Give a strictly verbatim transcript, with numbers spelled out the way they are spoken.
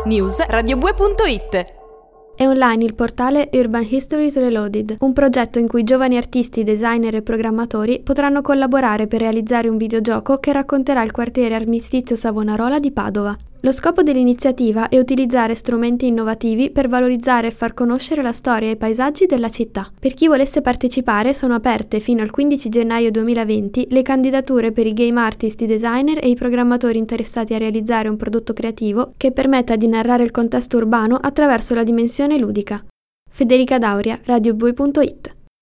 News radiobue punto it. È online il portale Urban Histories Reloaded, un progetto in cui giovani artisti, designer e programmatori potranno collaborare per realizzare un videogioco che racconterà il quartiere armistizio Savonarola di Padova. Lo scopo dell'iniziativa è utilizzare strumenti innovativi per valorizzare e far conoscere la storia e i paesaggi della città. Per chi volesse partecipare sono aperte fino al quindici gennaio duemilaventi le candidature per i game artist, i designer e i programmatori interessati a realizzare un prodotto creativo che permetta di narrare il contesto urbano attraverso la dimensione ludica. Federica Dauria, radiobue punto it.